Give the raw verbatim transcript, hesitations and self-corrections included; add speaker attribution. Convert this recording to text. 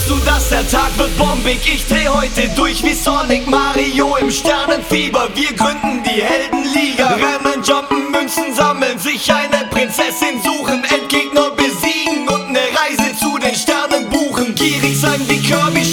Speaker 1: du das, der Tag wird bombig. Ich dreh heute durch wie Sonic Mario im Sternenfieber. Wir gründen die Heldenliga. Rennen, jumpen, Münzen sammeln, sich eine Prinzessin suchen, Endgegner besiegen und ne Reise zu den Sternen buchen. Gierig sein wie Kirby,